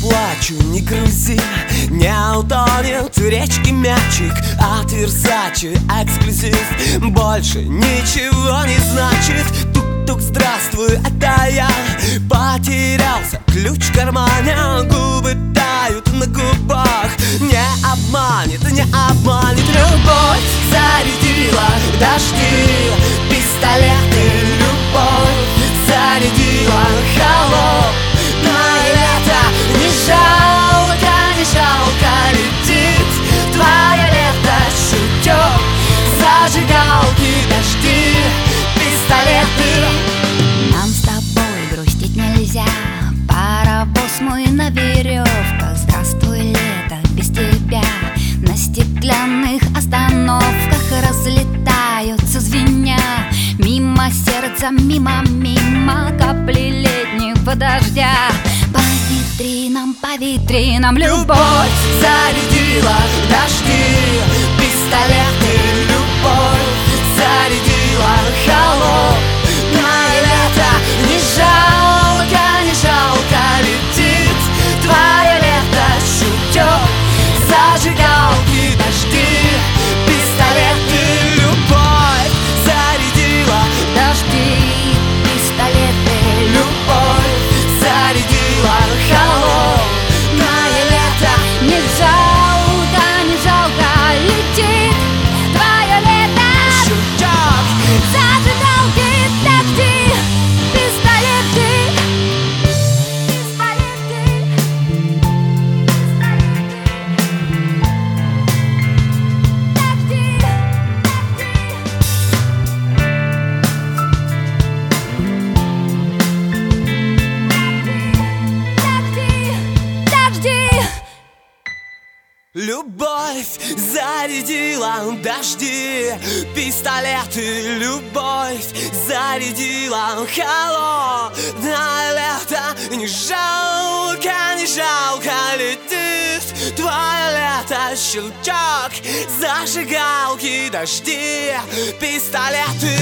плачу, не грузи, не утонет в речке мячик от Версачи, эксклюзив больше ничего не значит. Тук-тук, здравствуй, это я. Потерялся ключ в кармане, губы тают на губах. Не обманет, не обманет. Любовь зарядила дожди, пистолеты, любовь зарядила холодное лето. Не жалко, не жалко летит твое лето. Шутёк, зажигалки, дожди, пистолеты. Нам с тобой грустить нельзя, паровоз мой на веревках. Здравствуй, лето, без тебя. На стеклянных остановках разлетаются звеня. Мимо сердца, мимо, мимо капли летнего дождя. По витринам любовь зарядила дожди, пистолеты, любовь зарядила холодное лето. Не жалко, не жалко летит твое лето. Шутёк, зажигалки, дожди, пистолеты, любовь зарядила дожди, пистолеты, любовь зарядила холодное лето. не жалко, не жалко летит твое лето. Шутёк, Зажигалки, дожди, пистолеты, любовь зарядила дожди, пистолеты, любовь зарядила холодное лето. Не жалко, не жалко летит твое лето. Щелчок, зажигалки, дожди, пистолеты,